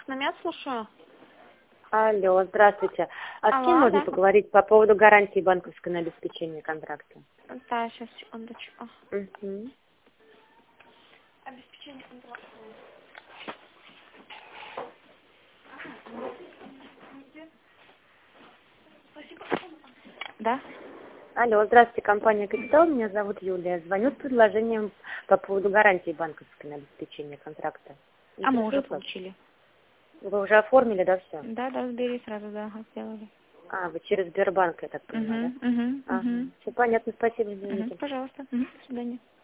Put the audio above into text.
Техномет, слушаю. Алло, здравствуйте. А с кем Алло, можно да. поговорить по поводу гарантии банковской на обеспечение контракта? Да, сейчас, секундочку. Угу. Обеспечение контракта. Да? Алло, здравствуйте, компания «Капитал». Меня зовут Юлия. Звоню с предложением по поводу гарантии банковской на обеспечение контракта. А мы уже Интересует вас? получили. Вы уже оформили, да, все? Да, да, сбери сразу, да, сделали. А, вы через Сбербанк, я так понимаю, да? Угу, угу, Ага. угу. Все понятно, спасибо, извините. Пожалуйста. До свидания.